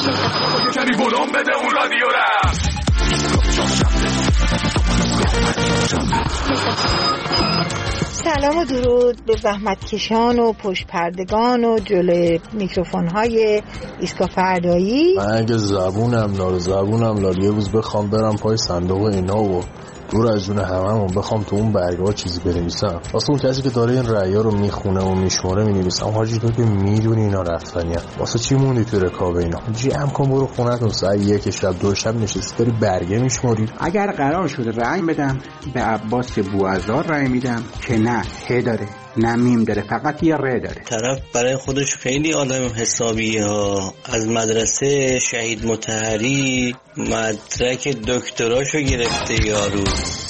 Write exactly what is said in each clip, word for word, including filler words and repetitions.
کمی ولوم بده اون رادیو را. سلام و درود به زحمتکشان و پشت پردگان و جلوی میکروفون های ایستگاه فردایی. من اگه زبونم لار زبونم لار یه روز بخوام برم پای صندوق اینا و دور از جون هممون بخوام تو اون برگاه چیزی بنویسم، واسه اون کسی که داره این رأیا رو میخونه و میشماره مینویسم، حاجی تو که میدونی اینا رفتنیه، واسه چی موندی تو رکاب اینا؟ جمع کن برو خونه‌تون ساعت یک شب دو شب نشستی داری برگه میشماری. اگر قرار شده رأی بدم به عباس بوعزار رأی میدم که نه ه داره نه میم داره، فقط یه ر داره. طرف برای خودش خیلی آدم حسابیه ها. از مدرسه شهید مطهری مدرک دکتراشو گرفته یارو.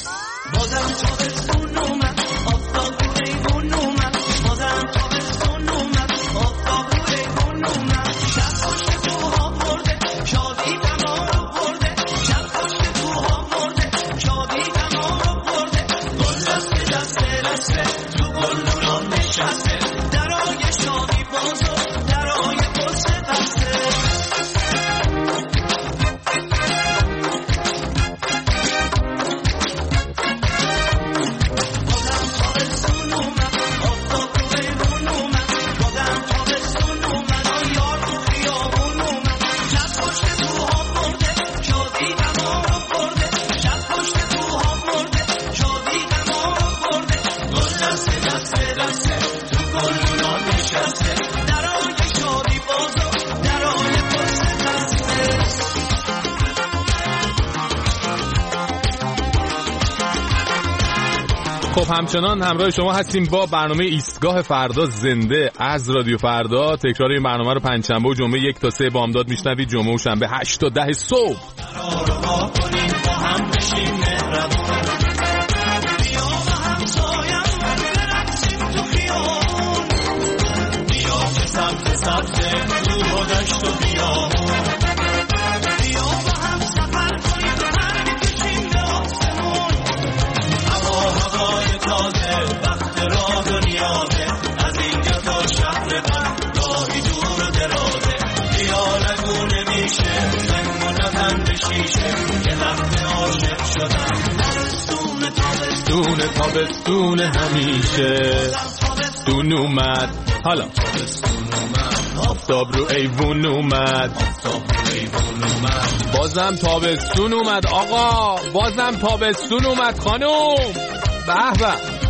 خب همچنان همراه شما هستیم با برنامه ایستگاه فردا زنده از رادیو فردا. تکرار این برنامه رو پنجشنبه و جمعه یک تا سه بامداد میشنوید، جمعه و شنبه هشت تا ده صبح. دونه تابستون همیشه دون اومد، حالا آفتاب رو ایوون اومد، بازم تابستون اومد آقا، بازم تابستون اومد خانوم. به به.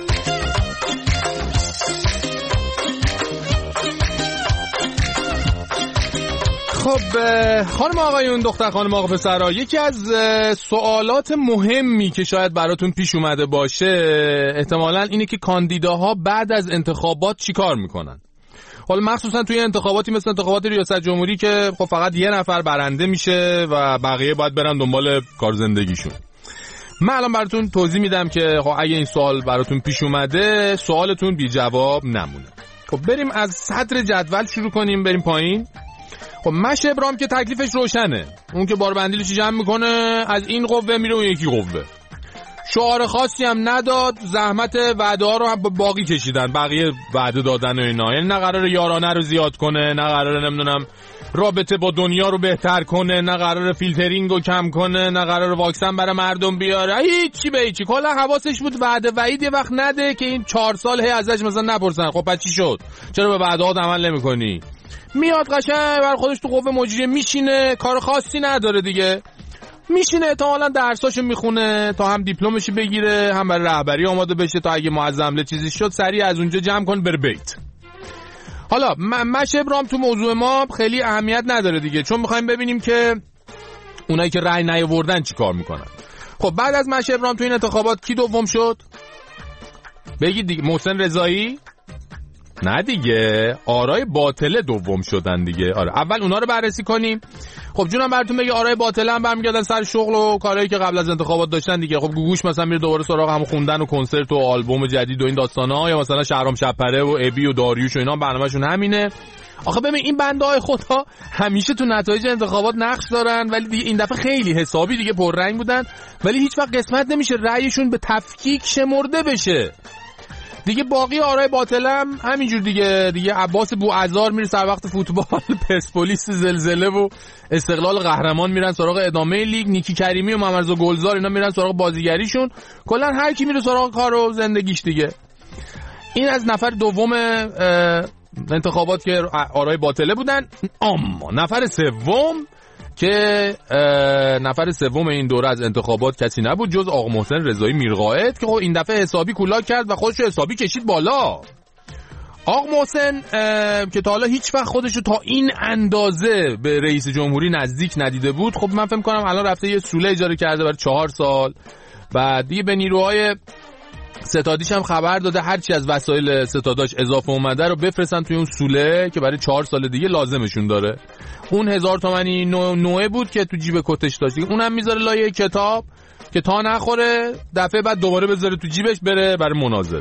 خب خانم آقایون، دختر خانم آقا پسرها، یکی از سوالات مهمی که شاید براتون پیش اومده باشه احتمالاً اینه که کاندیداها بعد از انتخابات چی کار میکنن. حالا مخصوصا توی انتخاباتی مثل انتخابات ریاست جمهوری که خب فقط یه نفر برنده میشه و بقیه باید برن دنبال کار زندگیشون. من الان براتون توضیح میدم که خب اگه این سوال براتون پیش اومده سوالتون بی جواب نمونه. خب بریم از صدر جدول شروع کنیم، بریم پایین. خب مش ابراهیم که تکلیفش روشنه، اون که باربندیلش جمع میکنه از این قوه میره اون یکی قوه. شعار خاصی هم نداد، زحمت وعده ها رو هم باقی کشیدن، بقیه وعده دادن و اینا. یعنی نه قراره یارانه رو زیاد کنه، نه قراره نمیدونم رابطه با دنیا رو بهتر کنه، نه قراره فیلترینگ رو کم کنه، نه قراره واکسن برای مردم بیاره، هیچی به هیچی. کلا حواسش بود وعده وعید یه وقت نده که این چهار سال هی ازش مثلا نپرسن خب پس چی شد، چرا به وعده‌هات عمل نمی‌کنی. میاد قشنگ بر خودش تو قوه مجریه میشینه، کار خاصی نداره دیگه، میشینه احتمالاً درساشو میخونه تا هم دیپلمش بگیره هم برای رهبری آماده بشه تا اگه معظم چیزی شد سریع از اونجا جمع کن بره بیت. حالا مش ابراهیم تو موضوع ما خیلی اهمیت نداره دیگه، چون میخوایم ببینیم که اونایی که رأی نیاوردن چی کار میکنن. خب بعد از مش ابراهیم تو این انتخابات کی دوم شد؟ بگید دیگه. محسن رضایی؟ نه دیگه، آرای باطله دوم شدن دیگه. آره اول اونا رو بررسی کنیم. خب جونم براتون بگه آرای باطله هم برمیگردن سر شغل و کارهایی که قبل از انتخابات داشتن دیگه. خب گوگوش مثلا میره دوباره سراغ هم خوندن و کنسرت و آلبوم جدید و این داستانا، یا مثلا شهرام شپره و ابی و داریوش و اینا برنامه‌شون همینه. آخه ببین این بنده های خدا همیشه تو نتایج انتخابات نقش دارن، ولی دیگه این دفعه خیلی حسابی دیگه پررنگ بودن، ولی هیچ وقت قسمت نمیشه رأیشون به تفکیک شمرده بشه. دیگه باقی آرای باطلم همینجور دیگه دیگه عباس بوعزار میره سر وقت فوتبال، پرسپولیس زلزله و استقلال قهرمان میرن سراغ ادامه لیگ، نیکی کریمی و محمد رضا گلزار اینا میرن سراغ بازیگریشون، کلا هر کی میره سراغ کار و زندگیش دیگه. این از نفر دوم انتخابات که آرای باطله بودن. اما نفر سوم که نفر سوم این دوره از انتخابات کسی نبود جز آقا محسن رضایی میرقائد که خب این دفعه حسابی کولاک کرد و خودشو حسابی کشید بالا. آقا محسن که تا حالا هیچ وقت خودشو تا این اندازه به رئیس جمهوری نزدیک ندیده بود، خب من فکر کنم الان رفته یه سوله اجاره کرده برای چهار سال و دیگه به نیروهای ستادیش هم خبر داده هرچی از وسایل ستاداش اضافه اومده رو بفرستن توی اون سوله که برای چهار سال دیگه لازمشون داره. اون هزار تومانی نو نوعه بود که تو جیب کتش داشت، اونم میذاره لایه کتاب که تا نخوره دفعه بعد دوباره بذاره تو جیبش بره برای مناظره.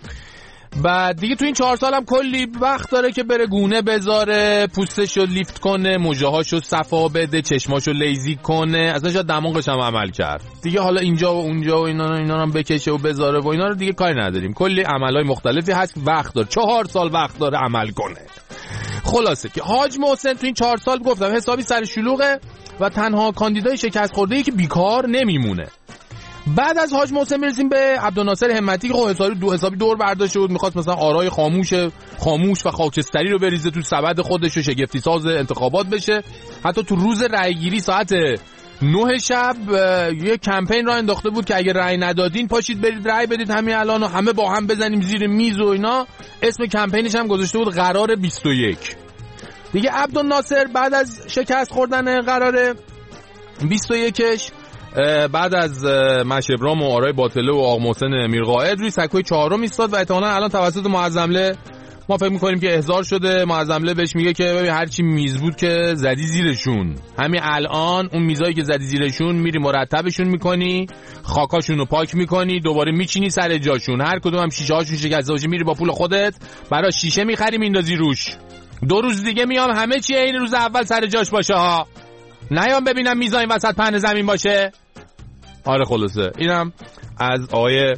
بعد دیگه تو این چهار سال هم کلی وقت داره که بره گونه بذاره، پوستشو لیفت کنه، موجهاشو صفا بده، چشماشو لیزی کنه، اصلا شاید دماغش هم عمل کرد دیگه. حالا اینجا و اونجا و اینا اینا هم بکشه و بذاره و اینا رو دیگه کاری نداریم، کلی عملای مختلفی هست، وقت داره، چهار سال وقت داره عمل کنه. خلاصه که حاج محسن تو این چهار سال گفتم حسابی سر شلوغه و تنها کاندیدای شکست خورده‌ای که بیکار نمیمونه. بعد از حاج محسن میرسیم به عبدالناصر همتی که خب حسابی دو حسابی دور برداشته بود، میخواست مثلا آرای خاموش خاموش و خاکستری رو بریزه تو سبد خودش و شگفتی ساز انتخابات بشه. حتی تو روز رأی گیری ساعت نه شب یه کمپین را انداخته بود که اگه رأی ندادین پاشید برید رأی بدید همین الان و همه با هم بزنیم زیر میز و اینا. اسم کمپینش هم گذاشته بود قرار بیست و یک. دیگه عبدالناصر بعد از شکست خوردن قرار بیست و یکش، بعد از مشبرام و آرای باطله و آقا محسن میرقائد روی سکوی چهارم ایستاد و احتمالاً الان توسط معظمله ما فکر می‌کنیم که احضار شده. معظمله بهش میگه که ببین هر چی میز بود که زدی زیرشون، همین الان اون میزایی که زدی زیرشون میری مرتبشون میکنی، خاکاشون رو پاک میکنی، دوباره میچینی سر جاشون، هر کدوم هم شیشه هاشون شکسته باشه میری با پول خودت برای شیشه میخری میندازی روش. دو روز دیگه میام همه چی این روز اول سر جاش باشه ها، نیام ببینم میزا این وسط پهن زمین باشه. آره خلاصه اینم از آقای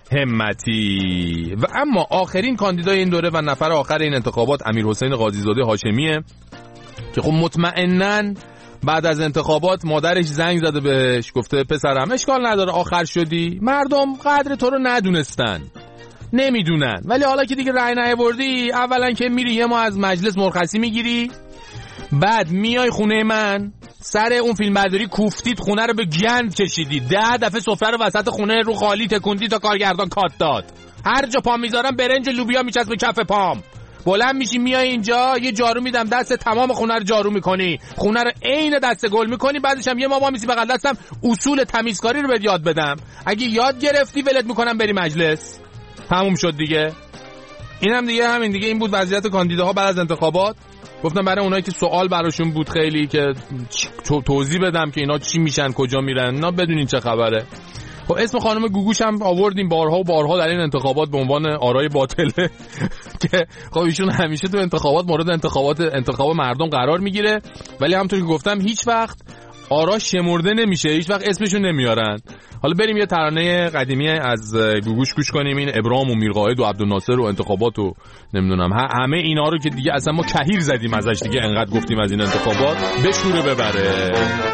همتی. و اما آخرین کاندیدای این دوره و نفر آخر این انتخابات امیرحسین قاضیزاده هاشمیه که خب مطمئناً بعد از انتخابات مادرش زنگ زده بهش گفته پسرم اشکال نداره آخر شدی، مردم قدر تو رو ندونستن نمیدونن، ولی حالا که دیگه رأی نیاوردی اولا که میری یه ما از مجلس مرخصی میگیری، بعد میای خونه من سر اون فیلم برداری کوفتید خونه رو به گند کشیدی، ده دفعه سفره رو وسط خونه رو خالی تکوندی تا کارگردان کات داد، هر جا پام میذارم برنج لوبیا میچسبه به کف پام، بلند میشی میای اینجا یه جارو میدم دست تمام خونه رو جارو میکنی، خونه رو عین دست گل میکنی، بعدش هم یه ما میسی بغل دستم اصول تمیزکاری رو بهت یاد بدم، اگه یاد گرفتی ولت میکنم بری مجلس. تموم شد دیگه. اینم دیگه همین دیگه این بود وضعیت کاندیداها بعد از انتخابات. گفتم برای اونایی که سوال براشون بود خیلی که توضیح بدم که اینا چی میشن کجا میرن، اینا بدونین چه خبره. خب اسم خانم گوگوش هم آوردیم بارها و بارها در این انتخابات به عنوان آرای باطله که خب ایشون همیشه تو انتخابات مورد انتخابات انتخاب مردم قرار میگیره، ولی همونطور که گفتم هیچ وقت آرا شمرده نمیشه، هیچ وقت اسمشون نمیارن. حالا بریم یه ترانه قدیمی از گوگوش گوش کنیم، این ابرام و میرقائد و عبدالناصر و انتخابات و نمیدونم همه اینا رو که دیگه اصلا ما کهیر زدیم ازش دیگه، انقدر گفتیم از این انتخابات بشوره ببره.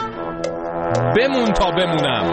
بمون تا بمونم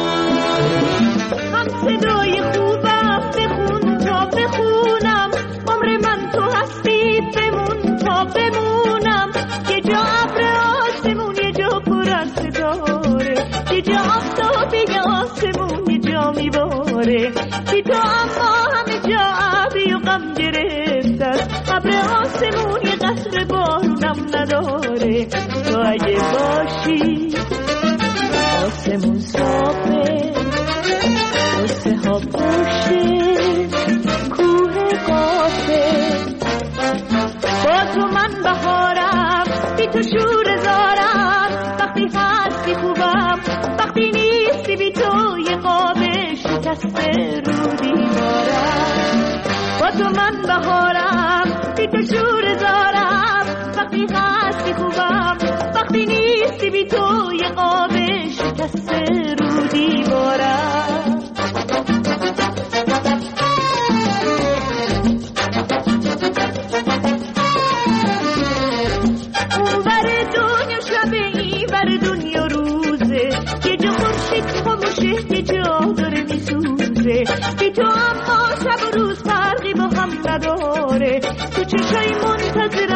هم صدای خوبم بخون تا بخونم، عمر من تو هستی بمون تا بمونم، یه جا ابر آسمون یه جا پر از ستاره، یه جا آفتابی آسمون یه جا میباره، بی تو اما همه جا ابری و غم گرفته است، ابر آسمون یه قصر بارونم نداره، تو اگه باشی آسمون صافه قصه ها پوشه کوه قافه، با تو من بهارم بی تو شور زارم، وقتی هستی خوبم وقتی نیستی بی تو یه قاب شکسته رو دیوارم، با تو من بهارم بی تو شور زارم، وقتی هستی خوبم وقتی نیستی بی تو یه قاب شکسته رو دیوارم.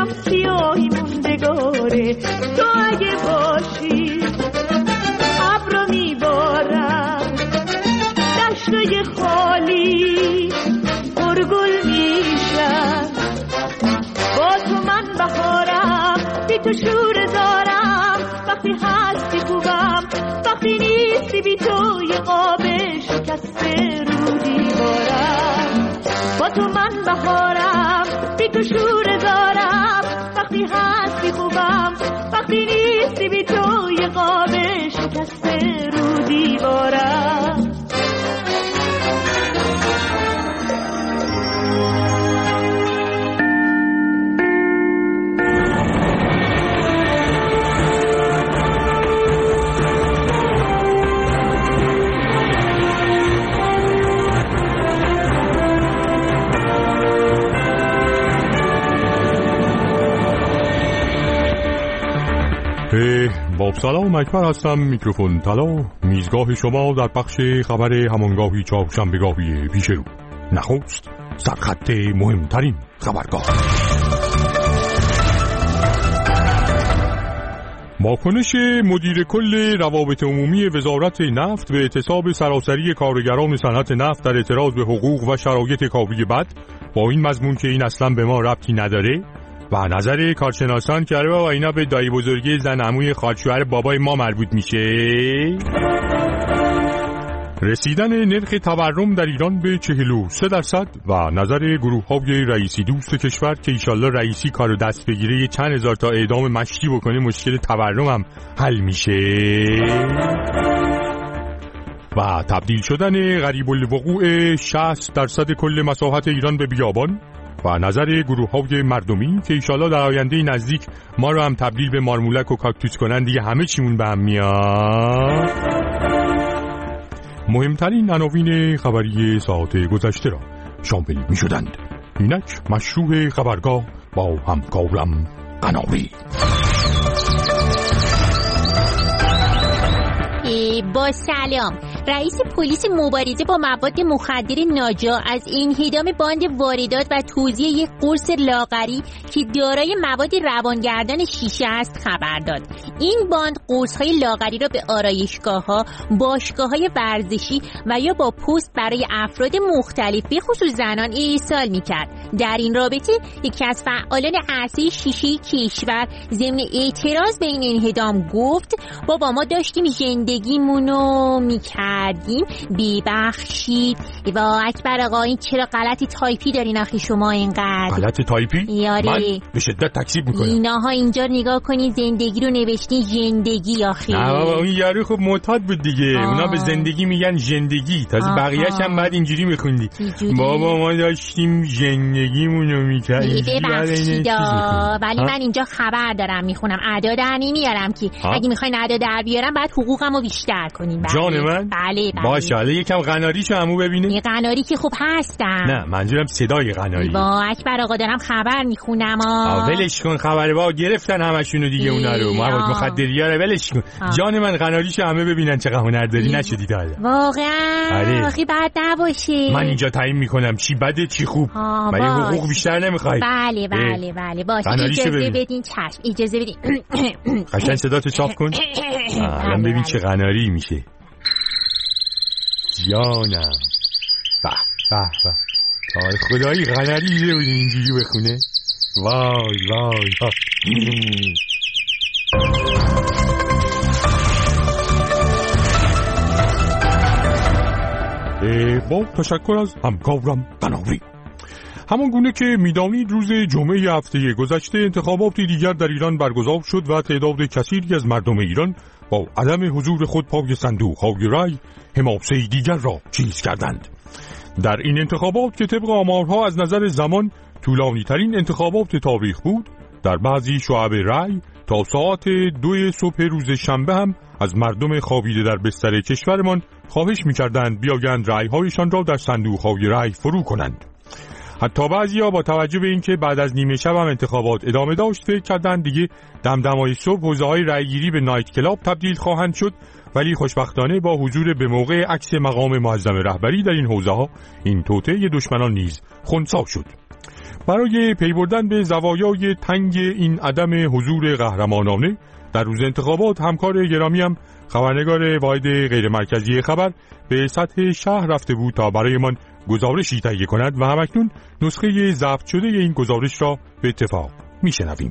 دلم سیاهی موندگاره. تو اگه باشی ابرو میبارم، دشتای خالی پرگل میشن. با تو من بهارم، بی تو شور دارم. وقتی هستی خوبم، وقتی نیستی بی تو یه قاب شکسته رو دیوارم. با تو من بهارم، بی تو شور دارم. وقتی هستی خوبم، وقتی نیستی بی تو یه قاب شکسته رو دیوارم. با سلام اکبر هستم، میکروفون طلا، میزگاه شما در بخش خبر همانگاهی چهارشنبه‌گاهی پیش رو. نخست سرخط مهمترین خبرگاه. واکنش مدیر کل روابط عمومی وزارت نفت به اعتصاب سراسری کارگران صنعت نفت در اعتراض به حقوق و شرایط کاری بد با این مضمون که این اصلا به ما ربطی نداره و نظر کارشناسان که آره بابا اینا به دایی بزرگی زن عموی خالشوهر بابای ما مربوط میشه. رسیدن نرخ تورم در ایران به چهل و سه درصد و نظر گروه های رئیسی دوست کشور که ایشالله رئیسی کارو دست بگیره یه چند هزار تا اعدام مشتی بکنه مشکل تورم هم حل میشه. و تبدیل شدن قریب الوقوع شصت درصد کل مساحت ایران به بیابان و نظر گروه های مردمی که ایشالله در آینده نزدیک ما رو هم تبدیل به مارمولک و کاکتوس کنن دیگه همه چیمون به هم میاد. مهمترین عناوین خبری ساعت گذشته را شامل می شدند. اینک مشروع خبرگاه با همکارم قناری. با سلام. رئیس پلیس مبارزه با مواد مخدر ناجا از انهدام باند واردات و توزیع یک قرص لاغری که دارای مواد روانگردان شیشه است خبر داد. این باند قرص‌های لاغری را به آرایشگاه‌ها، باشگاه‌های ورزشی و یا با پست برای افراد مختلف به خصوص زنان ارسال می‌کرد. در این رابطه یکی از فعالان عرصه شیشه کشور ضمن اعتراض به این انهدام گفت بابا ما داشتیم زندگیمونو می‌کردیم، ببخشید. با اکبر آقا این چرا غلطی تایپی دارین آخه شما اینقدر؟ غلط تایپی؟ یاره. من به شدت تکذیب میکنم. ایناها اینجا نگاه کنین زندگی رو نوشتین زندگی آخه. نه بابا اون یارو خب معتاد بود دیگه. آه. اونا به زندگی میگن زندگی، تازه بقیه‌اش هم بعد اینجوری میخوندی. بابا ما داشتیم زندگیمونو میکردیم. ببخشید ولی من اینجا خبر دارم میخونم، ادا در نمیارم که اگه میخواین ادا در بیارم بعد حقوقمو بیشتر کنین. جان من؟ بله بله. باشه حالا یکم قناریشو عمو ببینه. یه قناری که خوب هستم. نه منظورم صدای قناری. با اکبر آقا دارم خبر میخونم. آ ولش کن خبر با گرفتن همشونو دیگه اونا رو. مواد مخدریه رو ولش کن. جان من قناریشو همه ببینن چقدر هنر داری نشدی تا حالا. واقعا آخه بد نباشه. من اینجا تعیین میکنم چی بده چی خوب. مگه حقوق بیشتر نمیخوای؟ بله بله بله باشه اجازه بدین. چشم اجازه بدین. قشنگ صداتو چاپ کن. الان ببین چه قناری میشه. جانم به به به آی خدایی قناری میده بود اینجوری بخونه. وای وای با تشکر از همکارم قناری. همان گونه که میدانید روز جمعه هفته گذشته انتخابات دیگر در ایران برگزار شد و تعداد کثیری از مردم ایران با عدم حضور خود پای صندوق های رای حماسه دیگر را چیز کردند. در این انتخابات که طبق آمارها از نظر زمان طولانی ترین انتخابات تاریخ بود، در بعضی شعب رای تا ساعت دو صبح روز شنبه هم از مردم خوابیده در بستر کشورمان خواهش می‌کردند بیایند رای‌هایشان را در صندوق‌های رای فرو کنند. حتی بعضی‌ها با توجه به اینکه بعد از نیمه شب هم انتخابات ادامه داشت فکر کردند دیگه دمدمای صبح حوزه‌های رای‌گیری به نایت کلاب تبدیل خواهند شد، ولی خوشبختانه با حضور به موقع عکس مقام معظم رهبری در این حوزه‌ها این توطئه دشمنان نیز خنثی شد. برای پی بردن به زوایای تنگ این عدم حضور قهرمانانه در روز انتخابات همکار گرامیم خبرنگار واحد غیر مرکزی خبر به سطح شهر رفته بود تا برایمان گزارشی تهیه کند و همکنون نسخه ضبط شده این گزارش را به اتفاق میشنویم.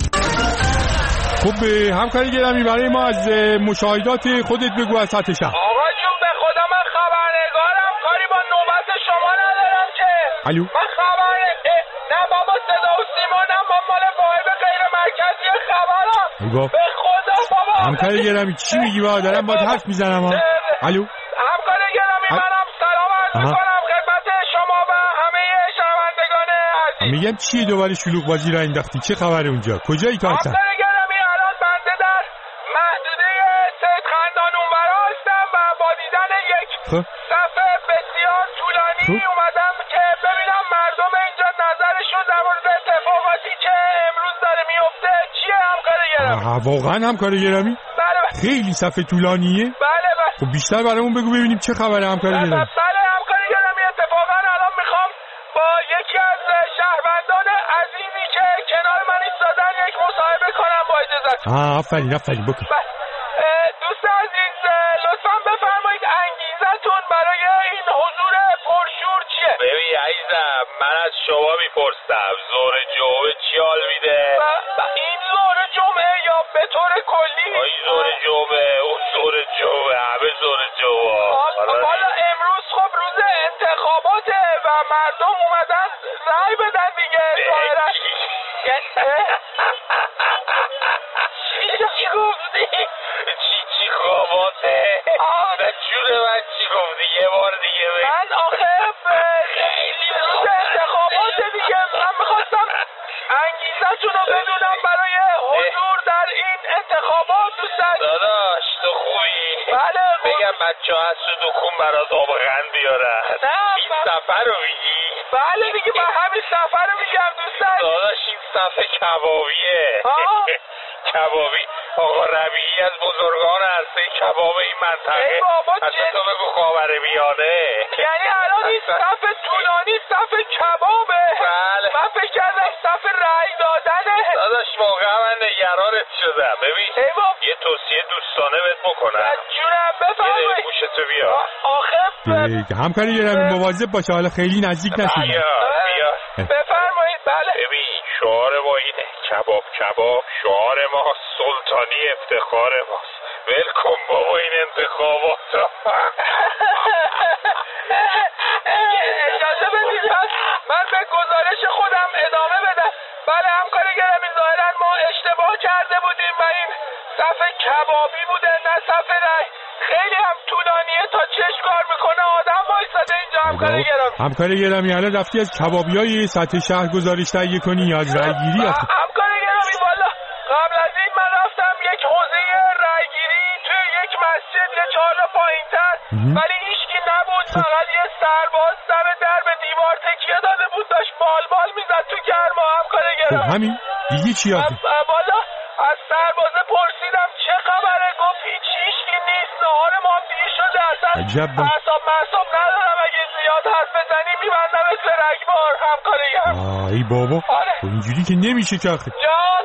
خب همکار گرامی برای ما از مشاهدات خودت بگو از سطح شهر. آقا جون به خدا من خبرنگارم، کاری با نوبت شما ندارم که. الو من خبر نه بابا صدا و سیمانم، با مال واحد غیر مرکزی خبرم. به خدا بابا همکار گرامی چی میگی بابا؟ دارم باید حرف میزنم ها. الو همکار گرامی منم سلام عرض میکنم خدمت شما و همه شنوندگان عزیز. میگم چیه دوباره شلوغ بازی را انداختی؟ چه خبره اونجا؟ کجایی تو هستن؟ همکار گرامی الان بنده در محدوده سید خندان اونورا هستم و با دیدن یک صفحه بسیار طولانی اومدم که ببینم مردم اینجا نظرشون در مورد اتفاقاتی که امروز داره میفته چیه همکار گرامی. آها واقعا همکار گرامی؟ بله خیلی صفحه طولانیه؟ بله بله. خب بیشتر برامون بگو ببینیم چه خبره همکار گرامی. بله همکار گرامی اتفاقا الان میخوام با یکی از شهروندان عزیزی که کنار من ایستادن یک مصاحبه کنم با اجازهتون. آها آفرین آفرین بکن. دوست عزیز لطفاً بفرمایید انگیزتون برای این حضور پرشور چیه؟ ببین عزیزم من از شما میپرسم ظهر جمعه چی حال میده؟ این ظهر جمعه یا به طور کلی؟ این ظهر جمعه اون ظهر جمعه همه ظهر جمعه. حالا امروز خب روز انتخاباته و مردم اومدن رای بدن دیگه. ظاهرا چی گفتی؟ چی چی خواباته؟ نه جون من چی گفتی؟ یه بار دیگه بگی. من آخه خیلی روز انتخاباته دیگه، من میخواستم انگیزتون رو بدونم برای حضور در این انتخابات. دوست عزیز داداش تو خوبی؟ بله بگم بچه ها از تو دکون برات آب غن بیارن. این سفر رو میگی؟ بله دیگه من همین سفر رو میگم دوست عزیز. داداش این سفر کبابیه. کبابی آقا ربیعی از بزرگان عرصه کباب این منطقه. اصلا تو بگو خاورمیانه. یعنی الان این صف طولانی صف کبابه؟ بله. من فکر کردم صف رأی دادنه. داداش واقعا من نگرانت شدم. ببین یه توصیه دوستانه بهت بکنم. جونم بفرمایید. یه گوشتو بیا. آخه همکاری گرامی مواظب باشه حالا خیلی نزدیک نشید. بیا بیا. بفرمایید. بله. ببین شعار ما اینه کباب کباب، شعار ما سلطانی، افتخار ماست. ولکن بابا این انتخابات. اجازه بدید من به گزارش خودم ادامه بدم. بله همکار گرامی ظاهرا ما اشتباه کرده بودیم و این صف کبابی بوده نه صف رای. خیلی هم طولانیه تا چشم کار میکنه آدم وایساده اینجا. همکار گرامی همکار گرامی الان رفتی از کبابیای سطح شهر گزارش تهیه کنی یا از رای گیری؟ همکار گرامی والا قبل از این من رفتم یک حوزه رای گیری توی یک مسجد یه چهار تا پایین‌تر، ولی هیچکی نبود. فقط یه سرباز دم در به دیوار تکیه داده بود داشت بال بال میزد تو گرما. همکار گرامی همین دیگه چی آخه؟ والا از سربازه پرسیدم چه خبره، گفت هیچ هیچکی نیست، نهار ما دیر شده، اصلا اعصاب معصاب ندارم، اگه زیاد حرف بزنی میبندم به رگبار. همکار گرامی ای بابا اینجوری که نمیشه که آخه. جان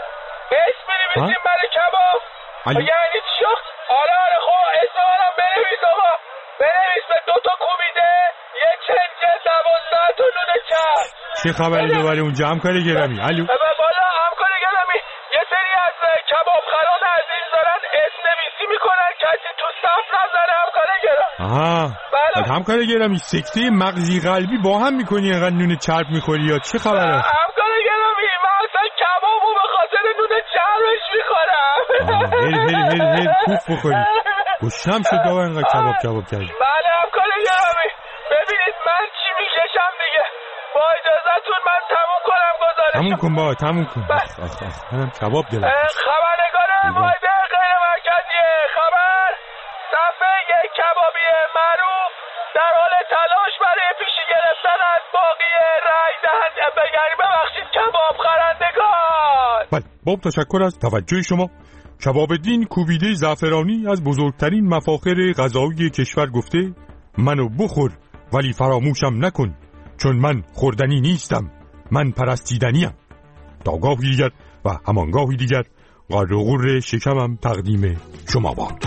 اسم می‌نویسیم برای کباب. یعنی چی؟ آره آره خب اسم منم بنویس آقا، بنویس به دوتا کوبیده یه چنجه دوازده تا نون چرب. چه خبری دوباره اونجا همکار گرامی؟ الو بالا همکار گرامی یه سری از کباب خران عزیز دارن اسم نویسی میکنن کسی تو صف نزنه. همکار گرامی آها بله همکار گرامی سکته مغزی قلبی با هم میکنی اینقدر نون چرب میخوری یا چه خبره؟ همکار گرامی من اصلا کبابو به خاطر نون چربش میخورم. هل هل هل هل توف بخوری گشنم شد بابا اینقدر کباب کباب کردی. بله همکار گرامی ببینید من چی میکشم دیگه، با اجازهتون من تموم کنم گزارشم. تموم کن بابا تموم کن. آخ آخ آخ منم کباب دلم. خبرنگار واحد غیر مرکزی خبر صفحه یک کبابی معروف در حال تلاش برای پیشی گرفتن از باقی رای دهنده بگری ببخشید کباب خرندگان. بله باب تشکر از توجه شما. شباب‌الدین کوبیده زعفرانی از بزرگترین مفاخر غذایی کشور گفته منو بخور ولی فراموشم نکن چون من خوردنی نیستم. من پرستیدنیم. تا گاهی دیگر و همان گاهی دیگر غر و غر شکمم تقدیم شما باد.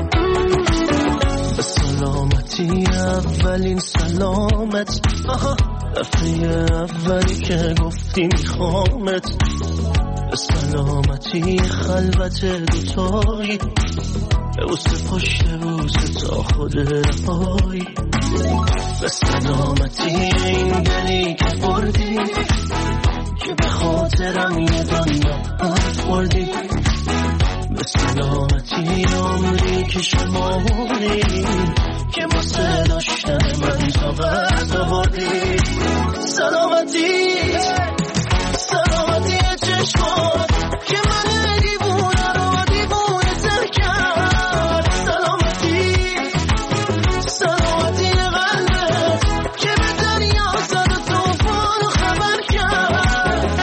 سلامتی اولین سلامت، آها دفعه اولی که گفتی میخوامت. سلامتی خلوت دوتایی، بوسه پشت بوسه تا خود رهایی. به سلامتی این دلی که بردی، که به خاطرم یه دنیا خوردی. به سلامتی عمری که شماری، که واسه داشتن من طاقت آوردی. سلامتی سلامتی چشمات که من دیوونه رو دیوونه تر کرد. سلامتی سلامتی قلبت که به دریا زد و توفان رو خبر کرد.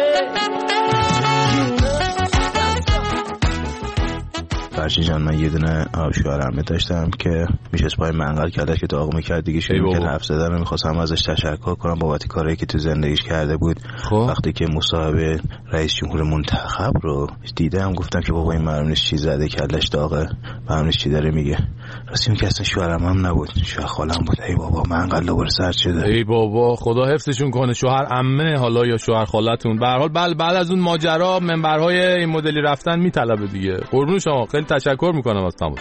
فرشی جان، من یه دونه آبشوهرمه داشتم که میشه پای منقل کردش که داغ میکرد دیگه، شروع کرد حرف زدن. میخواستم ازش تشکر کنم بابت کاری که تو زندگیش کرده بود. خب. وقتی که مصاحبه رئیس جمهور منتخب رو دیدم گفتم که بابا این معلومش چی زده کلش داغه، معلومش چی داره میگه. راستی اون که اصلا شوهرم هم نبود، شوهر خالم بود. ای بابا منقل دوباره سرد شده. ای بابا خدا حفظشون کنه، شوهر عمه حالا یا شوهر خالتون. به هر حال بل بعد از اون ماجرا منبرهای این مدلی رفتن میطلبه دیگه. قربون شما، خیلی تشکر میکنم از تماس.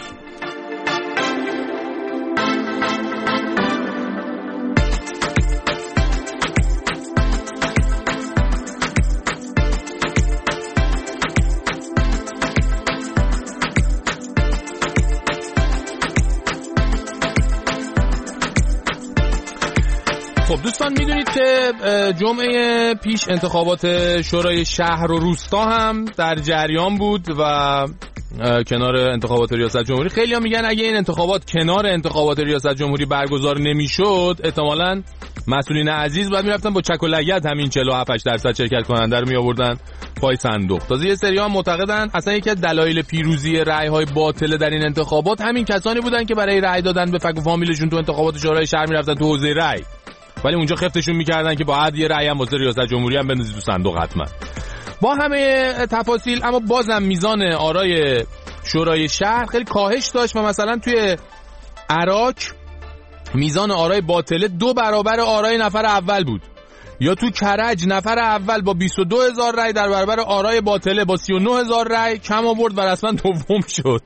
خب دوستان، میدونید که جمعه پیش انتخابات شورای شهر و روستا هم در جریان بود و کنار انتخابات ریاست جمهوری. خیلی ها میگن اگه این انتخابات کنار انتخابات ریاست جمهوری برگزار نمیشد، احتمالاً مسئولین عزیز باید میرفتن با چک و لگد همین چهل و هفت درصد شرکت کننده رو میآوردن پای صندوق. تازه یه سری ها معتقدن اصلا یکی از دلایل پیروزی رأی های باطل در این انتخابات همین کسانی بودن که برای رأی دادن به فک و فامیلشون تو انتخابات شورای شهر میرفتن تو حوزه رأی، ولی اونجا خفتشون میکردن که با عد یه رأی هم واسه ریاست جمهوری هم بندازید تو صندوق حتما. با همه تفاصیل اما بازم میزان آرای شورای شهر خیلی کاهش داشت و مثلا توی عراق میزان آرای باطله دو برابر آرای نفر اول بود، یا تو کرج نفر اول با بیست و دو هزار رأی در برابر آرای باطله با سی و نه هزار رأی کم آورد و رسما دوم شد.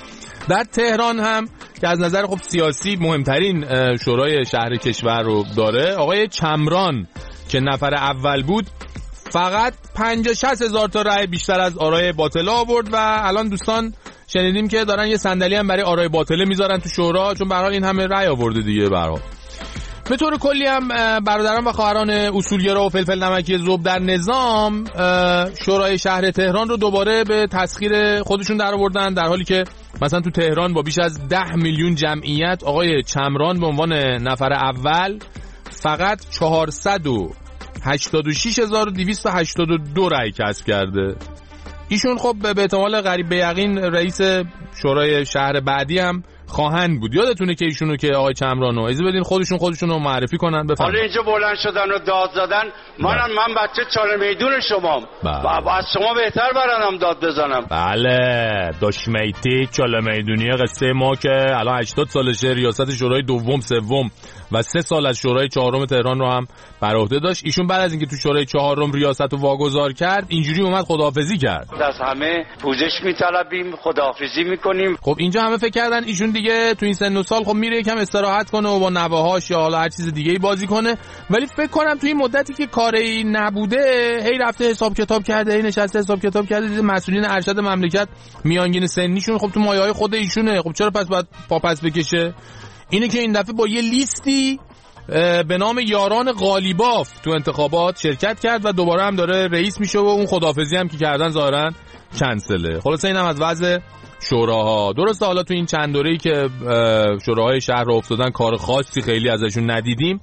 در تهران هم که از نظر خب سیاسی مهمترین شورای شهر کشور رو داره، آقای چمران که نفر اول بود فقط پنجاه شصت هزار تا رأی بیشتر از آرای باطله آورد و الان دوستان شنیدیم که دارن یه صندلی هم برای آرای باطله میذارن تو شورا، چون به هر حال این همه رأی آورده دیگه. به هر حال به طور کلی هم برادران و خواهران اصولگرا و فلفل نمکی ذوب در نظام شورای شهر تهران رو دوباره به تسخیر خودشون در آوردن، در حالی که مثلا تو تهران با بیش از ده میلیون جمعیت آقای چمران به عنوان نفر اول فقط چهارصد و هشتاد و شش هزار و دویست و هشتاد و دو رأی کسب کرده. ایشون خب به احتمال قریب به یقین رئیس شورای شهر بعدی هم خواهند بود. یادتونه که ایشونو که آقای چمرانو اجازه بدین خودشون خودشونو معرفی کنن. بفرمایید. حالا اینجا بلند شدن و داد زدن، منم من بچه چاله میدون شمام و از شما بهتر برانم داد بزنم. بله دشمیتی چاله میدونی قصه ما که الان هشتاد سالشه، ریاست شورای دوم سوم و سه سال از شورای چهارم تهران رو هم بر عهده داشت. ایشون بعد از اینکه تو شورای چهارم ریاست رو واگذار کرد اینجوری اومد خداحافظی کرد. از همه پوزش میطلبیم، خداحافظی میکنیم. خب اینجا همه فکر کردن ایشون دیگه تو این سن و سال خب میره یکم استراحت کنه و با نوه‌هاش یا حالا هر چیز دیگه‌ای بازی کنه، ولی فکر کنم تو این مدتی که کاری نبوده هی رفته حساب کتاب کرده، هی نشسته حساب کتاب کرده، دیده مسئولین ارشد مملکت میانگین سنیشون خب تو مایه‌های خود ایشونه، خب چرا پس باید پا پس بکشه؟ اینه که این دفعه با یه لیستی به نام یاران قالیباف تو انتخابات شرکت کرد و دوباره هم داره رئیس میشه و اون خداحافظی هم که کردن ظاهرا کنسله. خلاصه اینم از وضع شوراها. درسته حالا تو این چند دوره‌ای که شوراهای شهر رو افتادن کار خاصی خیلی ازشون ندیدیم،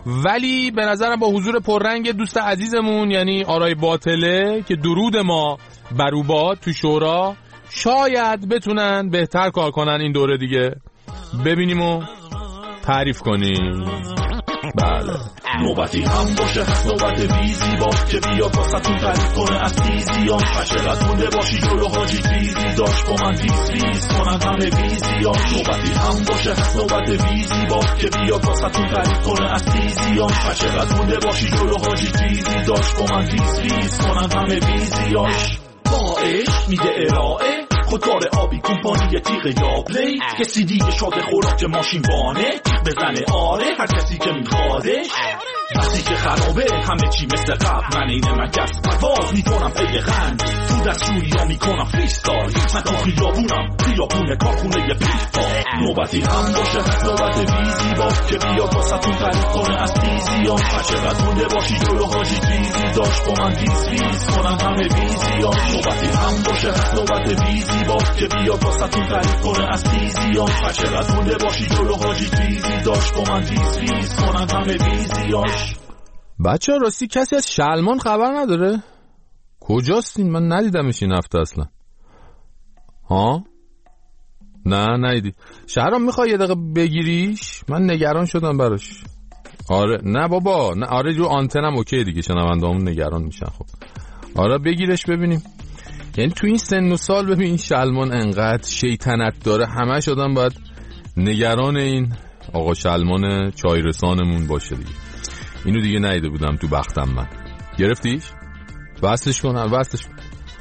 ولی به نظرم با حضور پررنگ دوست عزیزمون یعنی آرای باطله که درود ما بر او باد تو شورا، شاید بتونن بهتر کار کنن این دوره دیگه. ببینیم و تعریف کنیم. بله نوبتی هم باشه هست نوبت ویزی با که بیاد واسه‌تون تعریف کنه از تیزیان چقدر مونده باشی جلو حاجی تیزی داشت با من تیز ریز کنن همه ویزیان نوبتی هم باشه هست نوبت ویزی با که بیاد واسه‌تون تعریف کنه از تیزیان چقدر مونده باشی جلو حاجی تیزی داشت با من تیز ریز کنن همه ویزیان باعش میده ارائه خودکار آبی کمپانی تیغ یابلی که سیدی شده خوراک ماشین بانه بزنه آره هر کسی که میخوادش وقتی که خرابه همه چی مثل قبل من اینه مگس پرواز میکنم پی غنج تو دستشویی ها میکنم فریستایل من تو خیابونم خیابونه کارخونه یه پیستای نوبتی هم باشه نوبت ویزی با که بیاد واسه تون تعریف کنه از تیزی ها چقدر مونده باشی جلو حاجی تیزی داشت با من تیز ریز کنم همه ویزی ها نوبتی هم باشه نوبت ویزی با که بیاد واسه تون تعریف کنه از تیزی ها چقدر مونده باشی جلو حاجی تیزی داشت با من تیز ریز کنم همه ویزی ها. بچه ها راستی کسی از شلمان خبر نداره؟ کجاست این؟ من ندیدمش این هفته اصلا. ها؟ نه ندیدی. شهرام میخوای یه دقیقه بگیریش؟ من نگران شدم براش. آره نه بابا نه آره جو آنتنم اوکی دیگه شنوندهامون نگران میشن. خب آره بگیرش ببینیم. یعنی تو این سن و سال ببین این شلمان انقدر شیطنت داره همه شدن باید نگران این آقا شلمان چایرسانمون باشه دیگه. اینو دیگه ندیده بودم تو بختم من. گرفتیش؟ وصلش کن وصلش کن.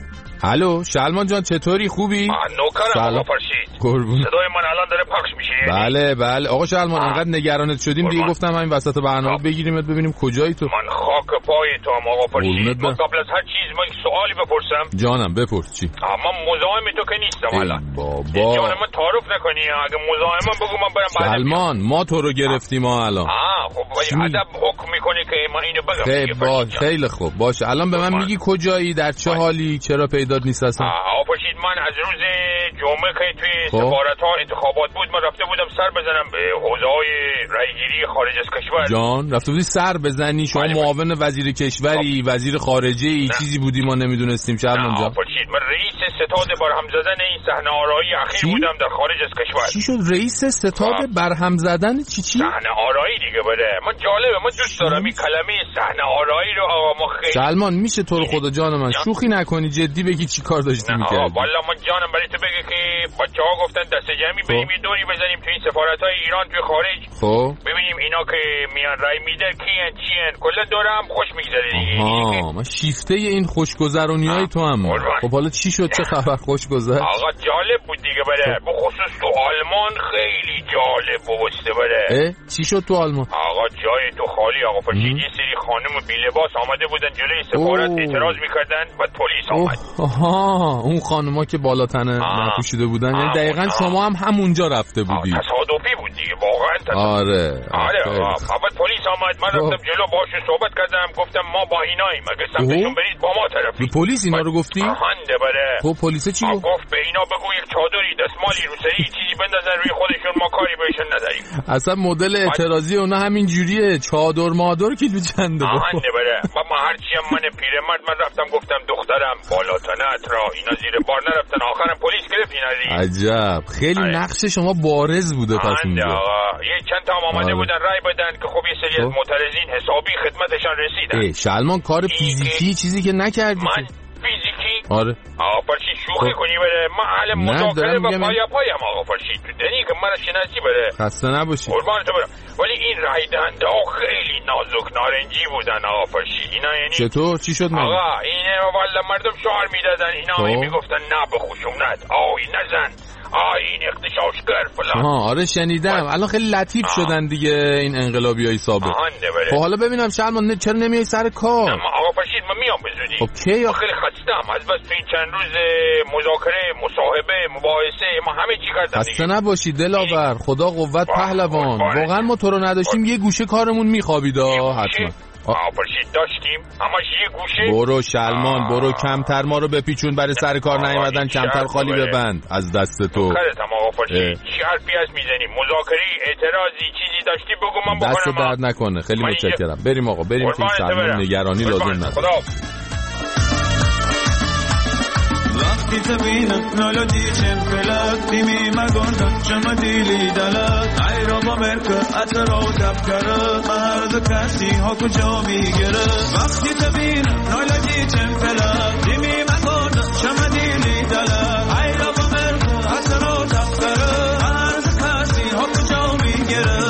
الو شلمان جان چطوری خوبی؟ نوکرم آقا فرشید. صدای من الان داره پخش میشه؟ بله بله آقا شلمان انقدر نگرانت شدیم دیگه گفتم همین وسط برنامه بگیریمت ببینیم کجایی تو. من خاک پای تو هم آقا فرشید. من قبل از هر چیز من سوالی بپرسم. جانم بپرس چی؟ اما مزاحم تو که نیستم الان. بابا جان من تعارف نکنی اگه مزاحمم بگو من برم بعد. سلمان ما تو رو گرفتیم ما الان. آه خب ادب حکم میکنی که من اینو بگم. خیلی باشه خیلی خوب باشه الان به من میگی کجایی در چه حالی چرا پیدات نیست اصلا؟ آقا فرشید من از روز جمعه که توی سفارت‌ها انتخابات بود من رفته بودم سر بزنم به حوزه‌های رایگیری خارج از کشور. جان رفته بودی سر بزنی شما معاون وزیر کشوری وزیر خارجه ای چیزی بودی ما نمیدونستیم شرمان جان. فرشید من رئیس ستاد برهم زدن این صحنه آرایی اخیر چی؟ بودم در خارج از کشور. چی شد رئیس ستاد برهم زدن چی چی؟ صحنه آرایی دیگه بده. من جالبه من دوست دارم این کلمه صحنه آرایی رو آقا ما خیلی. سلمان میشه تو رو خدا جان من شوخی نکنی جدی بگی چی کار داشتی می‌کردی؟ والا من جانم برای تو بگه که بچه‌ها گفتن دست جمعی بریم یه دوری بزنیم تو این سفارت‌های ایران توی خارج. خب ببینیم اینا که میان رای میده کیان چیان کلا دورم خوش میگذره دیگه. آها من شیفته این خوشگذرونیای تو هم. خب حالا چی شد چه خبر خوشگذر؟ آقا جالب بود دیگه بره. به خصوص تو آلمان خیلی جالب بود بره. چی شد تو آلمان؟ آقا جای تو خالی آقا فرشید یه سری خانم بی لباس آمده بودن جلوی سفارت اعتراض میکردن و پلیس اومد. آها اون خانوما که بالا تنه نپوشیده بودن یعنی دقیقاً شما هم همونجا رفته بودی. تصادفی بود دیگه واقعا تصادفی. آره آره اول پلیس آمد من رفتم جلو باهاشون صحبت کردم گفتم ما با ایناییم اگه سمتشون برید با ما طرفی. پلیس اینا رو گفتی؟ هنده بره. خب پلیس چی گفت؟ گفت به اینا بگو یک چادری دستمالی رو سری چیزی بندازن روی خودشون ما کاری بهشون نداریم. اصلا مدل اعتراضی اونا همین جوریه چادر مادر کیلو چنده بابا. هنده بره. ما هرچی هم من پیرمرد من رفتم گفتم دخترم بالا تنت را اینا زیر بار نرفتن آخرم پلیس گرفت اینا دیگه. عجب خیلی آره. نقش شما بارز بوده پس اونجا. یه چند تا هم آمده آره. بودن رای بدن که خب یه سری از معترضین حسابی خدمتشان رسیدن. ای شلمان کار فیزیکی چیزی که نکردی من فیزیکی آره آقا فرشید شوخی خب. کنی بره من حال مذاکره و پایا پایم آقا فرشید تو دنی که من شناسی بره خسته نباشی قربان تو برم ولی این رای دهنده ها خیلی نازک نارنجی بودن آقا فرشید اینا یعنی چطور چی شد من آقا این والا مردم شعار میدادن اینا خب. میگفتن نه به خشونت آی نزن آی این اغتشاشگر فلان. آها آره شنیدم الان خیلی لطیف آه. شدن دیگه این انقلابیای سابق. خب حالا ببینم شلمان چرا نمیای سر کار؟ نه آقا فرشید من میام به زودی. خب کی؟ خیلی خستم از بس تو این چند روز مذاکره مصاحبه مباحثه ما همه چی کردیم. خسته نباشی دلاور خدا قوت پهلوان واقعا ما تو رو نداشتیم یه گوشه کارمون میخوابید حتما. آقا فرشید داشتیم همش یه گوشه. برو شلمان برو کمتر ما رو بپیچون برای سر کار نیومدن کمتر خالی ببند از دست تو. خیلیتم آقا فرشید چی حرفی هست میزنیم مذاکره اعتراضی چیزی داشتی بگو من بکنم. دست درد نکنه خیلی متشکرم بریم آقا بریم که شلمان نگرانی لازم نداره. وقتی تبینم نالا دیچم فلک دیمی مگندم شما دیلی دلک ای را با مرکه اترا و دبکره مرد کسی ها کجا میگره وقتی تبینم نالا دیچم فلک دیمی مگندم شما دیلی دلک ای را با مرکه اترا و دبکره مرد کسی ها کجا میگره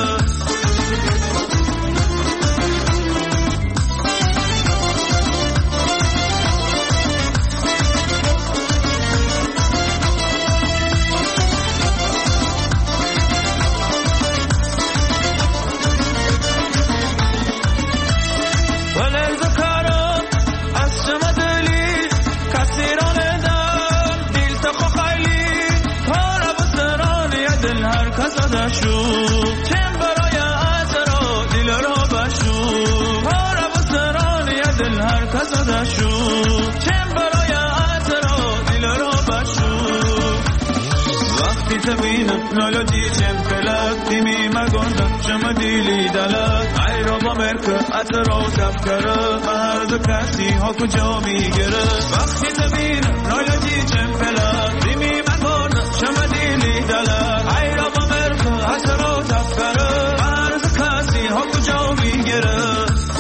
نالا دیچم فلک دیمی مگندم شما دیلی دلک ای را با مرکه اترا و دبکره مرد کسی ها کجا میگره وقتی تبینم نالا دیچم فلک دیمی مگندم شما دیلی دلک ای را با مرکه اترا و دبکره مرد کسی ها کجا میگره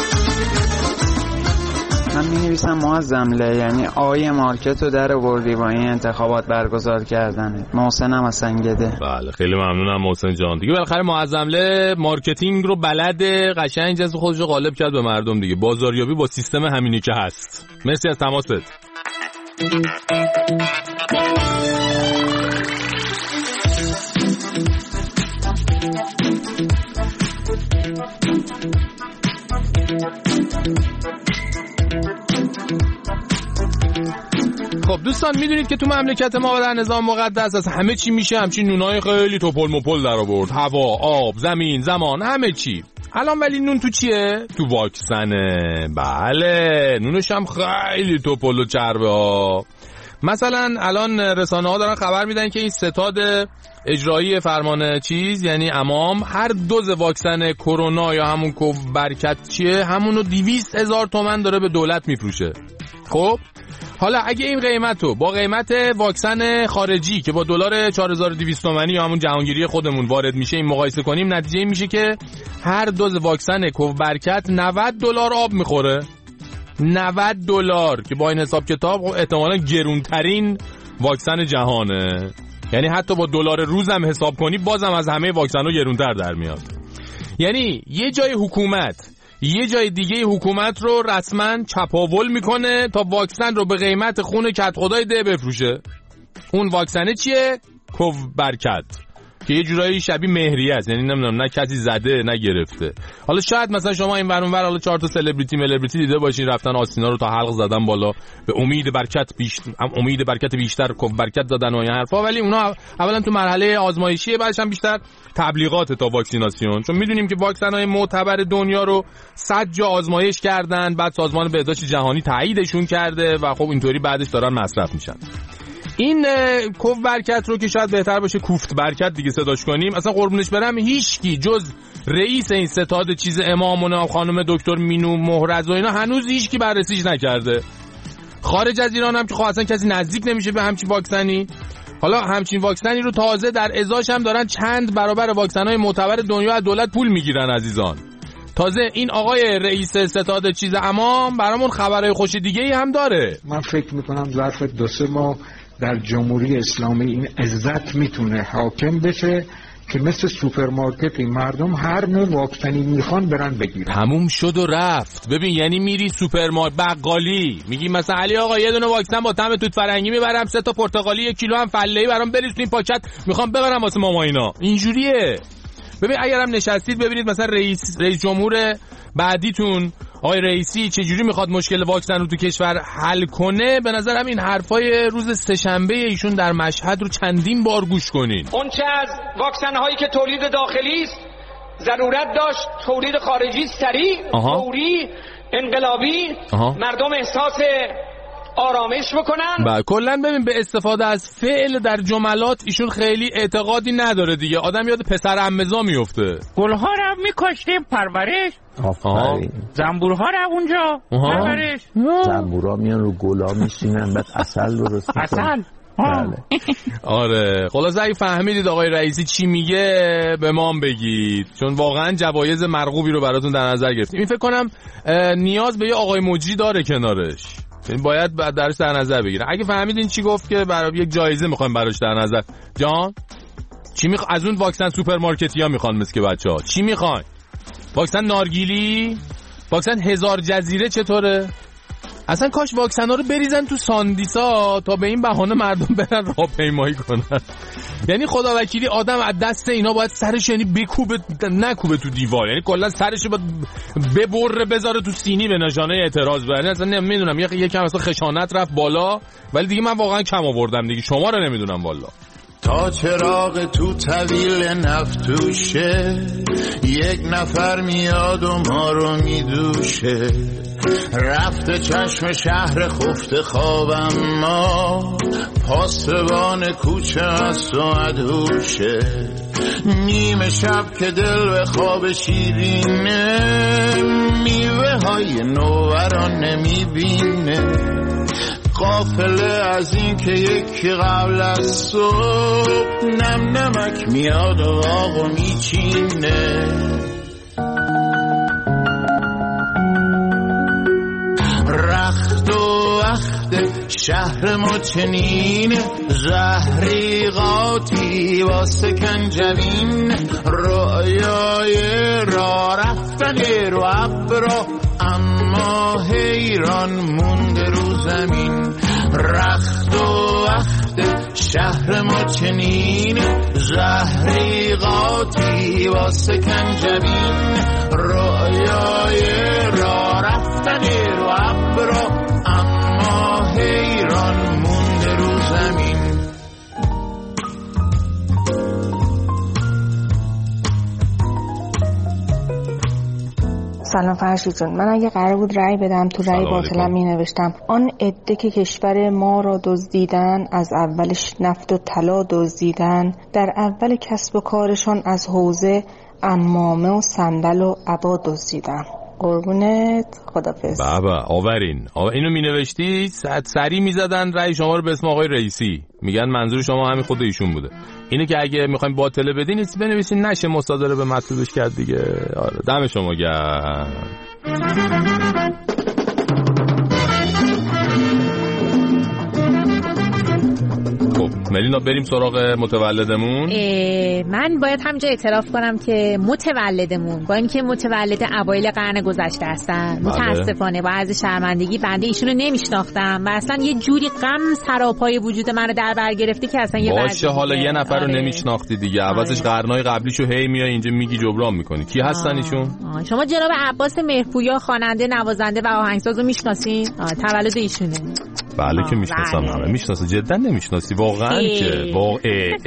من می نویسم معظم له، یعنی آیه مارکت رو در آوردی با این انتخابات برگزار کردنه. محسنم از سنگده. بله خیلی ممنونم محسن جان. دیگه بالاخره معظم له مارکتینگ رو بلده، قشنگ جذب خودش رو غالب کرد به مردم دیگه. بازاریابی با سیستم همینی که هست. مرسی از تماست. خب دوستان میدونید که تو مملکت ما و در نظام مقدس از همه چی میشه همچین نونای خیلی توپل مپل در آورد. هوا، آب، زمین، زمان، همه چی. الان ولی نون تو چیه؟ تو واکسنه. بله نونش هم خیلی توپل و چربه ها. مثلا الان رسانه ها دارن خبر میدن که این ستاد اجرایی فرمان چیز یعنی امام هر دوز واکسن کرونا یا همون کوو برکت چیه همونو دویست هزار تومن داره به دولت میفروشه. خب حالا اگه این قیمتو با قیمت واکسن خارجی که با دلار چهار هزار و دویست تومانی یا همون جهانگیری خودمون وارد میشه این مقایسه کنیم، نتیجه این میشه که هر دوز واکسن کوو برکت نود دلار آب میخوره. نود دلار که با این حساب کتاب احتمالاً گرونترین واکسن جهانه. یعنی حتی با دلار روزم حساب کنی بازم از همه واکسن‌ها گرونتر در میاد. یعنی یه جای حکومت یه جای دیگه حکومت رو رسما چپاول میکنه تا واکسن رو به قیمت خون کت خدای ده بفروشه. اون واکسنه چیه؟ کوو برکت که یه جورایی شبیه مهریه است، یعنی نمیدونم نه کسی زده نه گرفته. حالا شاید مثلا شما این ور اون ور حالا چهار تا سلبریتی ملبریتی دیده باشین رفتن آستینا رو تا حلق زدن بالا به امید برکت بیشتر امید برکت بیشتر کوو برکت دادن و این حرفا، ولی اونا اولا تو مرحله آزمایشیه، بعدش هم بیشتر تبلیغات تا واکسیناسیون. چون میدونیم که واکسن‌های معتبر دنیا رو صد جا آزمایش کردن، بعد سازمان بهداشت جهانی تاییدشون کرده و خب اینطوری بعدش دارن مصرف میشن. این کوو برکت رو که شاید بهتر باشه کوفت برکت دیگه صداش کنیم، اصلا قربونش برم هیچکی جز رئیس این ستاد چیز امامونه و خانم دکتر مینو مهرز و اینا هنوز هیچکی بررسیش نکرده. خارج از ایران هم که خب اصلا کسی نزدیک نمیشه به همچین واکسنی. حالا همچین واکسنی رو تازه در ازاش هم دارن چند برابر واکسن‌های معتبر دنیا از دولت پول میگیرن عزیزان. تازه این آقای رئیس ستاد چیز امام برامون خبرهای خوش دیگه ای هم داره. من فکر میکنم ظرف دو سه ماه در جمهوری اسلامی این عزت میتونه حاکم بشه که مثل سوپرمارکتی مردم هر نوع واکسنی میخوان برن بگیرن. تموم شد و رفت. ببین یعنی میری سوپرمارکت بقالی میگی مثلا علی آقا یه دونه واکسن با طعم توت فرنگی میبرم، سه تا پرتقالی یک کیلو هم فله‌ای برام بریز تو این پاکت میخوام ببرم واسه ماما اینا. اینجوریه. ببین اگرم نشستید ببینید مثلا رئیس رئیس جمهور بعدیتون آقای رئیسی چجوری میخواد مشکل واکسن رو تو کشور حل کنه، به نظرم این حرفای روز سه‌شنبه ایشون در مشهد رو چندین بار گوش کنین. اون چه از واکسن هایی که تولید داخلی است ضرورت داشت تولید خارجی سریع، فوری، انقلابی. آها. مردم احساس آرامش بکنن. بله کلا ببین به استفاده از فعل در جملات ایشون خیلی اعتقادی نداره دیگه. آدم یاد پسر عمزا میفته. گلها رو میکاشتیم پرورش. آفرین. زنبورها رو اونجا پرورش. زنبورها میان رو گلا میشینن بعد عسل درست میکنن. عسل. بله. آره خلاص اگه فهمیدید آقای رئیسی چی میگه به ما هم بگید، چون واقعا جوایز مرغوبی رو براتون در نظر گرفتیم. این فکر کنم نیاز به یه آقای مجری داره کنارش، باید درش در نظر بگیره. اگه فهمیدین چی گفت که برای یک جایزه میخوایم براش در نظر. جان چی میخ... از اون واکسن سوپرمارکتی ها میخوان مثل که بچه‌ها چی میخوان؟ واکسن نارگیلی؟ واکسن هزار جزیره چطوره؟ اصلا کاش واکسن ها رو بریزن تو ساندیسا تا به این بهانه مردم برن راهپیمایی کنن. یعنی خدا وکیلی آدم از دست اینا باید سرش یعنی بکوبه نکوبه تو دیوار، یعنی کلا سرش باید ببره بذاره تو سینی به نشانه اعتراض. یعنی اصلا نمیدونم یکم اصلا خشانت رفت بالا، ولی دیگه من واقعا کم آوردم دیگه، شما رو نمیدونم والا. تا چراغ تو طویل نفتوشه، یک نفر میاد و ما رو میدوشه. رفته چشم شهر خفته خوابم ما، پاسبان کوچه است و ادهوشه. نیمه شب که دل به خواب شیرینه، میوه های نووران نمیبینه. قافله از این که یکی قبل از صبح نم نمک میاد و آقا میچینه. رخت و وقت شهر ما چنین، زهری قاطی با سکنجبین. رؤیای را رفتن رو ابرا، اما حیران مونده رو زمین. رخت و وقت شهر ما چنین، زهری قاطی با سکنجبین. رؤیای را رفتن رو ابرا، اما حیران مونده رو زمین. سلام فرشید جون، من اگه قرار بود رأی بدم تو رأی باطلم می نوشتم آن عده که کشور ما را دزدیدن، از اولش نفت و طلا دزدیدن. در اول کسب و کارشان از حوزه عمامه و صندل و عبا دزدیدن. قربونت، خدافظ. بابا آورین اینو می نوشتی سری می زدن رأی شما رو به اسم آقای رئیسی. میگن منظور شما همین خود ایشون بوده. اینه که اگه میخوایم باطله بدین نیست بنویسین نشه مصادره به مطلوبش کرد دیگه. آره دم شما گرم. ملینا بریم سراغ متولدمون. من باید همینجا اعتراف کنم که متولدمون با اینکه متولد اوایل قرن گذشته هستن، متاسفانه با عرض شرمندگی بنده ایشونو نمیشناختم و اصلا یه جوری غم سراپای وجود منو در بر گرفته که اصلا یه باشه حالا یه نفر رو نمیشناختی دیگه، عوضش قرنای قبلیشو هی میای اینجا میگی جبران میکنی. کی هستن ایشون؟ شما جناب عباس مهرپویا خواننده، نوازنده و آهنگسازو میشناسین؟ تولد ایشونه. بله که میشناسم، همه میشناسه. جدا نمیشناسی واقعا که واقع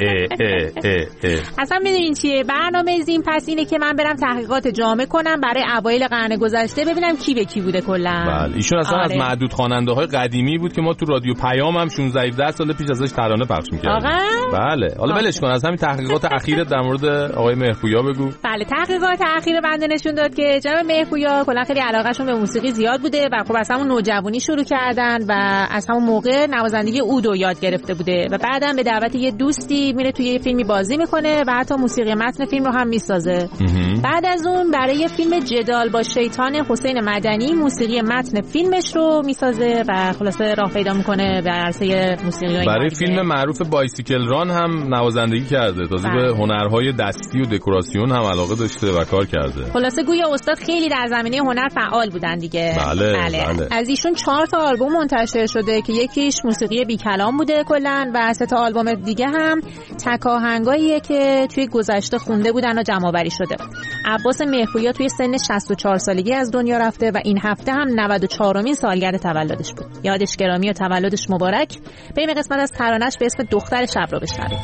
اصلا میدونین چیه برنامه زین پس اینه که من برم تحقیقات جامع کنم برای اوایل قرن گذشته ببینم کی به کی بوده کلا. بله ایشون اصلا آره. از معدود خواننده های قدیمی بود که ما تو رادیو پیام هم شانزده هفده سال پیش ازش ترانه پخش می‌کردیم. بله حالا ولش کن، از همین تحقیقات اخیر در مورد آقای مهرپویا بگو. بله تحقیقات اخیر بنده نشون داد که جناب مهرپویا کلا خیلی علاقهشون به موسیقی زیاد بوده و خب از همون نوجوانی شروع کردن و از همون موقع نوازندگی اودو یاد گرفته بوده و بعدم به دعوت یه دوستی میره توی یه فیلمی بازی میکنه و حتی موسیقی متن فیلم رو هم میسازه. بعد از اون برای فیلم جدال با شیطان حسین مدنی موسیقی متن فیلمش رو میسازه و خلاصه راه پیدا میکنه به عرصه موسیقی. برای فیلم معروف بایسیکل ران هم نوازندگی کرده، تازه به هنرهای دستی و دکوراسیون هم علاقه داشته و کار کرده. خلاصه گویا استاد خیلی در زمینه هنر فعال بودن دیگه. بله بله, بله. از ایشون چهار تا آلبوم منتشر شده که یکیش موسیقی بی کلام بوده کلا و سه تا آلبوم دیگه هم تک آهنگاییه که توی گذشته خونده بودن و جمع آوری شده. عباس مهرپویا توی سن شصت و چهار سالگی از دنیا رفته و این هفته هم نود و چهارمین سالگرد تولدش بود. یادش گرامی و تولدش مبارک. بریم قسمت از ترانه‌اش به اسم دختر شب رو بشنویم.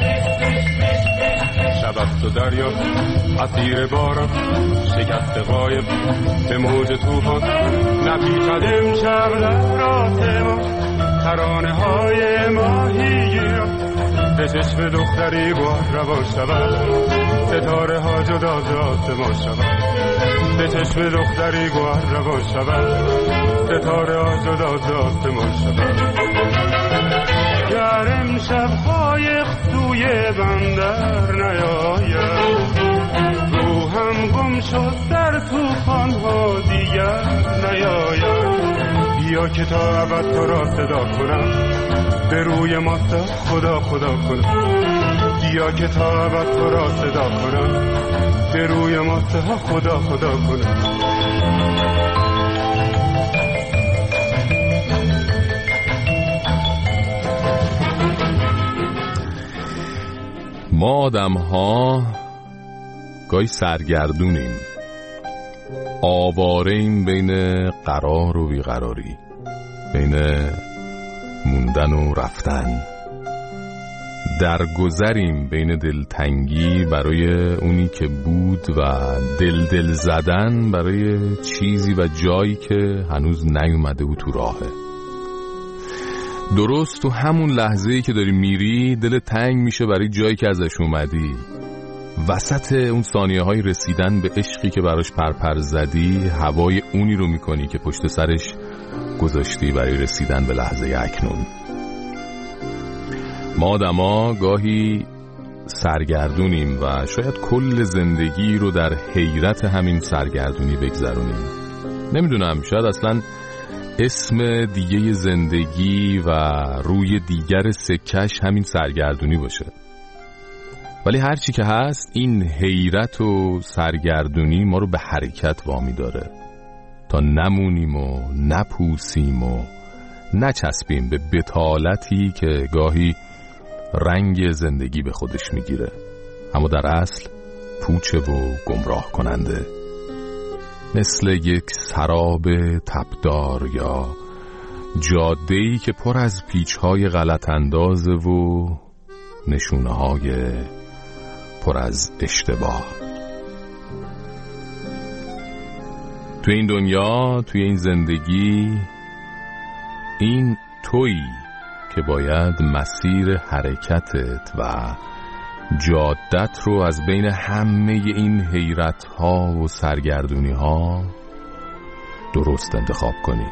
شب است و دریا اسیر باران، شکست غایب به موج طوفان، نپیچد امشب لحظات ما ترانه های ماهیگیران، به چشم دختری بار روان شود ستاره ها جدا ز آسمان شود، به چشم دختری بار روان شود ستاره ها جدا ز آسمان شود. گر امشب های سوی بندر نیاید، روحم گم شد در طوفان ها دیگر نیاید، بیا که تا ابد تو را صدا کنم، به روی ماست خدا خدا کنم، بیا که تا ابد تو را صدا کنم، به روی ماست خدا خدا کنم. ما آدم ها گاهی سرگردونیم، آواره‌ایم بین قرار و بیقراری، بین موندن و رفتن، درگذریم بین دلتنگی برای اونی که بود و دل دل زدن برای چیزی و جایی که هنوز نیومده و تو راهه. درست تو همون لحظه‌ای که داری میری دل تنگ میشه برای جایی که ازش اومدی، وسط اون ثانیه های رسیدن به عشقی که براش پرپر زدی هوای اونی رو میکنی که پشت سرش گذاشتی برای رسیدن به لحظه اکنون. ما آدما گاهی سرگردونیم و شاید کل زندگی رو در حیرت همین سرگردونی بگذرونیم. نمیدونم، شاید اصلا اسم دیگه زندگی و روی دیگر سکش همین سرگردونی باشه، ولی هرچی که هست این حیرت و سرگردونی ما رو به حرکت وامی داره تا نمونیم و نپوسیم و نچسبیم به بتالتی که گاهی رنگ زندگی به خودش میگیره اما در اصل پوچه و گمراه کننده، مثل یک سراب تبدار یا جاده‌ای که پر از پیچ‌های غلط اندازه و نشونه‌های پر از اشتباه. توی این دنیا، توی این زندگی، این تویی که باید مسیر حرکتت و جادت رو از بین همه این حیرت‌ها و سرگردونی‌ها درست انتخاب کنی،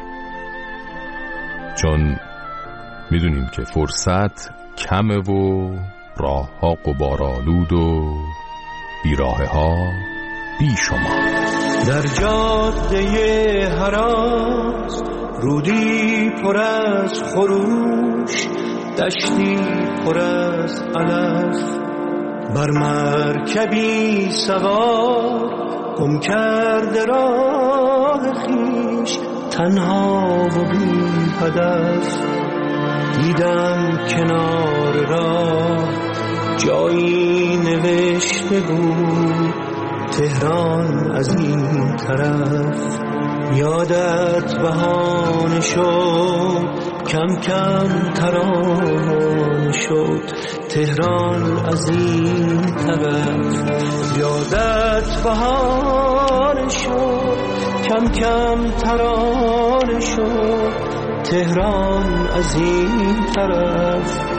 چون میدونیم که فرصت کمه و راه‌ها غبارآلود و بیراهه‌ها بی شما. در جاده هراس رودی پر از خروش، دشتی پر از علف، بر مرکبی سوار گم کرده راه خویش، تنها و بی هدف دیدم کنار راه جایی نوشته بود تهران از این طرف. یادت بهانه شد کم کم ترانه شد تهران از این طرف. یادت بهانه شد کم کم ترانه شد تهران از این طرف.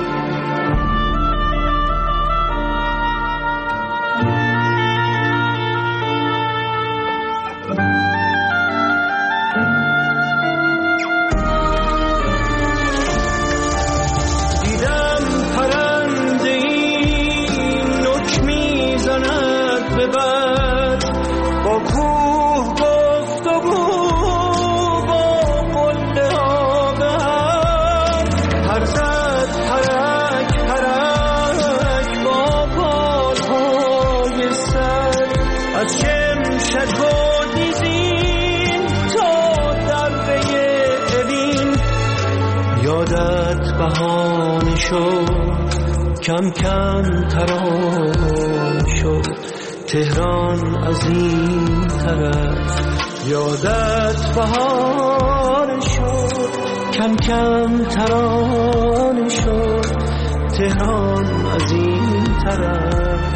کم کم ترانه شد تهران از این طرف یادت بهار شد، کم کم ترانه شد تهران از این طرف.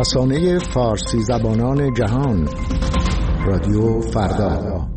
رسانه فارسی زبانان جهان، رادیو فردا.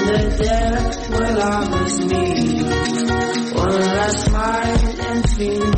Will I miss me? Will I smile and feel